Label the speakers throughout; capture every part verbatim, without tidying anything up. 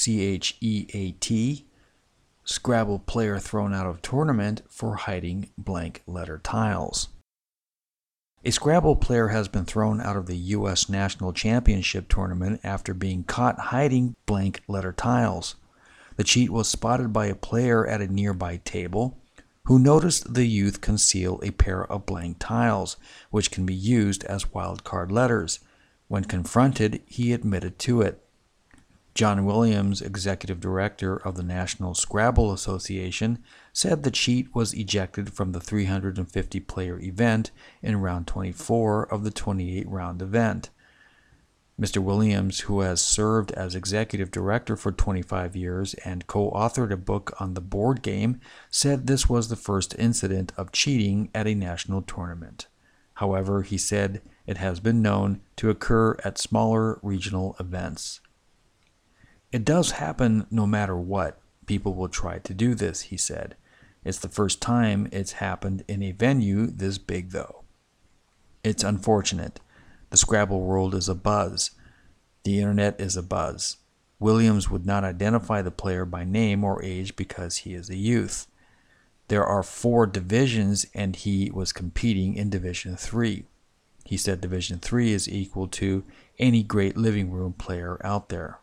Speaker 1: C H E A T, Scrabble player thrown out of tournament for hiding blank letter tiles. A Scrabble player has been thrown out of the U S National Championship tournament after being caught hiding blank letter tiles. The cheat was spotted by a player at a nearby table who noticed the youth conceal a pair of blank tiles, which can be used as wildcard letters. When confronted, he admitted to it. John Williams, executive director of the National Scrabble Association, said the cheat was ejected from the three hundred fifty player event in round twenty-four of the twenty-eight round event. Mister Williams, who has served as executive director for twenty-five years and co-authored a book on the board game, said this was the first incident of cheating at a national tournament. However, he said it has been known to occur at smaller regional events. It does happen no matter what. People will try to do this, he said. It's the first time it's happened in a venue this big, though. It's unfortunate. The Scrabble world is abuzz. The internet is abuzz. Williams would not identify the player by name or age because he is a youth. There are four divisions and he was competing in Division three. He said Division three is equal to any great living room player out there.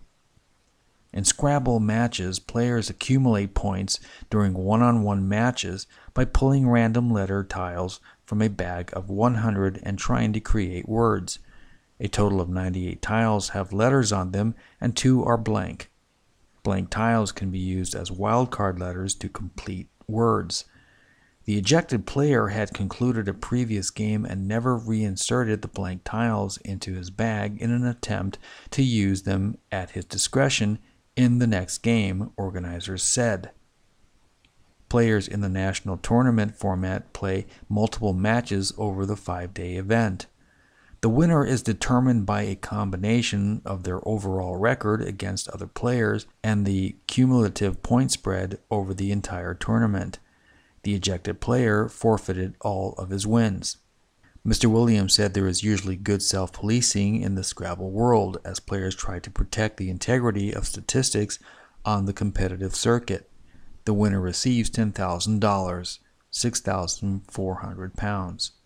Speaker 1: In Scrabble matches, players accumulate points during one-on-one matches by pulling random letter tiles from a bag of one hundred and trying to create words. A total of ninety-eight tiles have letters on them and two are blank. Blank tiles can be used as wildcard letters to complete words. The ejected player had concluded a previous game and never reinserted the blank tiles into his bag in an attempt to use them at his discretion in the next game, organizers said. Players in the national tournament format play multiple matches over the five-day event. The winner is determined by a combination of their overall record against other players and the cumulative point spread over the entire tournament. The ejected player forfeited all of his wins. Mister Williams said there is usually good self-policing in the Scrabble world as players try to protect the integrity of statistics on the competitive circuit. The winner receives ten thousand dollars, six thousand four hundred pounds.